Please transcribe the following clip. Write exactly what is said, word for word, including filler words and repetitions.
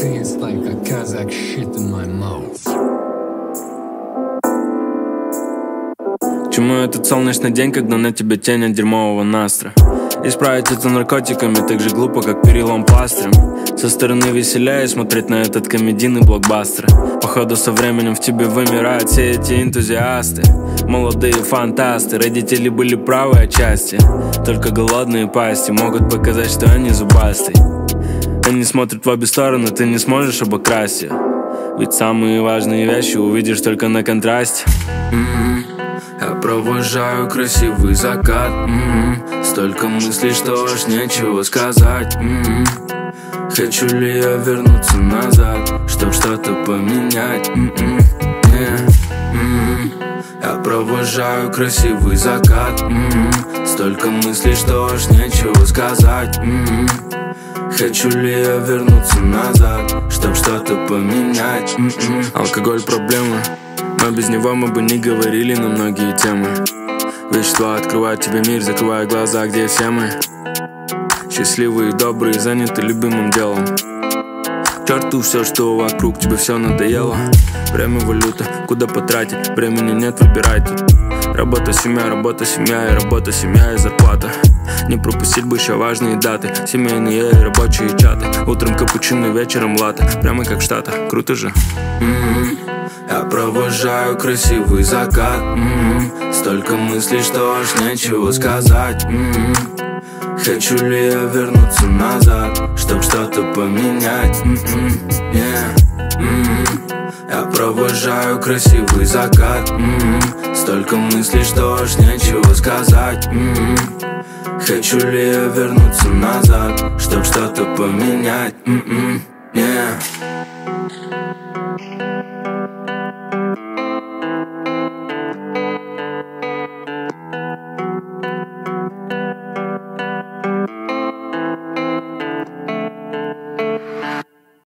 tastes like a Kazakh shit in my mouth. Чему этот солнечный день, когда на тебе тень от дерьмового настра? Исправить это наркотиками так же глупо, как перелом пластырем. Со стороны веселее смотреть на этот комедийный блокбастер. Походу со временем в тебе вымирают все эти энтузиасты. Молодые фантасты, родители были правы отчасти. Только голодные пасти могут показать, что они зубастые. Они смотрят в обе стороны, ты не сможешь обокрасть их. Ведь самые важные вещи увидишь только на контрасте. м-м-м. Я провожаю красивый закат. м-м-м. Столько мыслей, что аж нечего сказать. м-м-м. Хочу ли я вернуться назад, чтоб что-то поменять? м-м-м. Не. м-м-м. Я провожаю красивый закат. м-м-м. Столько мыслей, что аж нечего сказать. м-м-м. Хочу ли я вернуться назад, чтоб что-то поменять? м-м. Алкоголь проблема, но без него мы бы не говорили на многие темы. Вещества открывают тебе мир, закрывая глаза, где все мы. Счастливые, добрые, заняты любимым делом. К черту все, что вокруг, тебе все надоело. Время валюта, куда потратить, времени нет, выбирай тут. Работа, семья, работа, семья, и работа, семья, и зарплата. Не пропустить бы еще важные даты, семейные и рабочие чаты. Утром капучино, вечером латте, прямо как в Штатах, круто же. м-м-м. Я провожаю красивый закат. м-м-м. Столько мыслей, что аж нечего сказать. м-м-м. Хочу ли я вернуться назад, чтоб что-то поменять? м-м-м. Yeah. м-м-м. Я провожаю красивый закат. м-м-м. Столько мыслей, что аж нечего сказать. м-м-м. Хочу ли я вернуться назад, чтоб что-то поменять? м-м-м. Yeah.